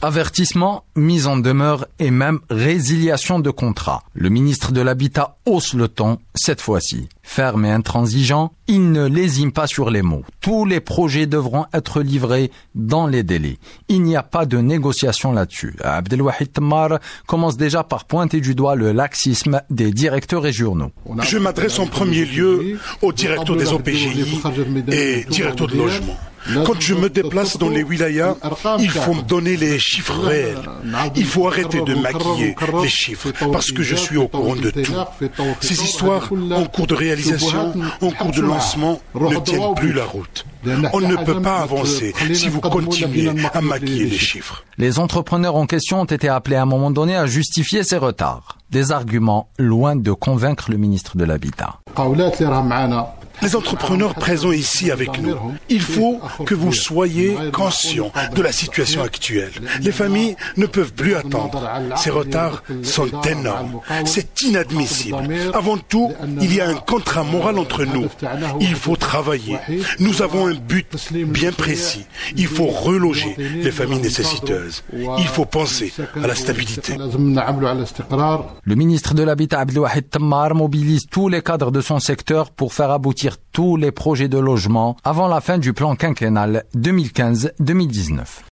Avertissement, mise en demeure et même résiliation de contrat. Le ministre de l'Habitat hausse le ton, cette fois-ci. Ferme et intransigeant, il ne lésine pas sur les mots. Tous les projets devront être livrés dans les délais. Il n'y a pas de négociation là-dessus. Abdelwahid Temmar commence déjà par pointer du doigt le laxisme des directeurs régionaux. Je m'adresse en premier lieu aux directeurs des OPGI et directeurs de logement. Quand je me déplace dans les wilayas, il faut me donner les chiffres réels. Il faut arrêter de maquiller les chiffres parce que je suis au courant de tout. Ces histoires en cours de réalisation, en cours de lancement, ne tiennent plus la route. On ne peut pas avancer si vous continuez à maquiller les chiffres. Les entrepreneurs en question ont été appelés à un moment donné à justifier ces retards. Des arguments loin de convaincre le ministre de l'Habitat. Les entrepreneurs présents ici avec nous, il faut que vous soyez conscients de la situation actuelle. Les familles ne peuvent plus attendre. Ces retards sont énormes. C'est inadmissible. Avant tout, il y a un contrat moral entre nous. Il faut travailler. Nous avons un but bien précis. Il faut reloger les familles nécessiteuses. Il faut penser à la stabilité. Le ministre de l'Habitat Abdelwahid Temmar mobilise tous les cadres de son secteur pour faire aboutir tous les projets de logement avant la fin du plan quinquennal 2015-2019.